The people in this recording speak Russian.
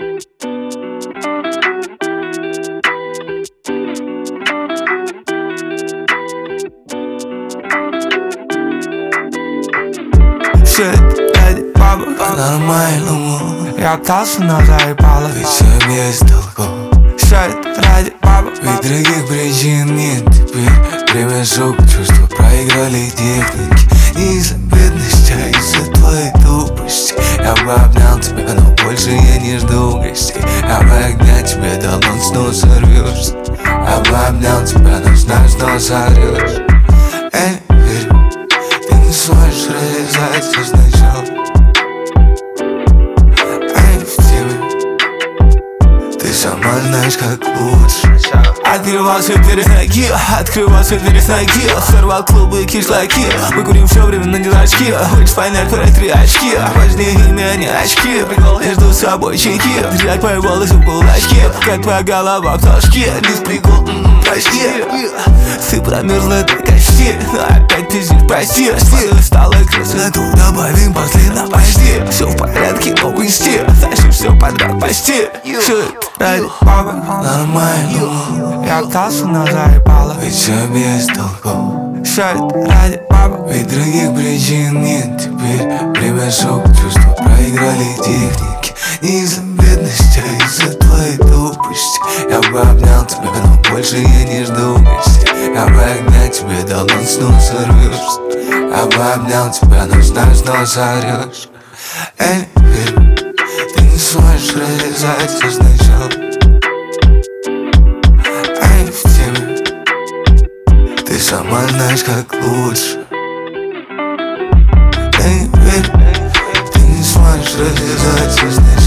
Все это ради бабок по-нормальному. Я остался, но заебало, ведь все без толков. Все это ради бабок, ведь других причин нет. Теперь время шок, чувства проиграли техники. Не из-за бедности, а из-за твоей тупости. Я бы обнял тебя, но больше я не жду гостей. Я бы огня тебе дал, но снова сорвешься. Я бы обнял тебя, но знаю, снова сорвешь. Я не верю, ты не сможешь реализовать все сначала. Я не в теме, ты сама знаешь, как лучше. Открывал все двери с ноги, открывал все двери с ноги. Сорвал клубы и кишлаки. Мы курим все время на дурачки. Хочешь понять про 3 очки, важнее имя, не очки. Между собой чайки, держать мои волосы в кулачке. Как твоя голова в толчке, без прикол, прости. Ты промерзла до кости, но опять пиздишь, прости. Стала красоту, добавим после на почти. Все в порядке, но в инсте тащишь все подряд почти. Все ради бабок нормально. Я остался, но заебало, ведь все без толков. Все это ради бабок, ведь других причин нет. Теперь время шок, чувства проиграли техники. Не из-за бедности, а из-за твоей тупости. Я бы обнял тебя, но больше я не жду гостей. Я бы огня тебе дал, но снова сорвешься. Я бы обнял тебя, но знаю, снова сорвешь. Я не верю, ты не сможешь реализовать все сначала. Я не в теме, ты сама знаешь, как лучше. Я не верю, ты не сможешь реализовать все сначала.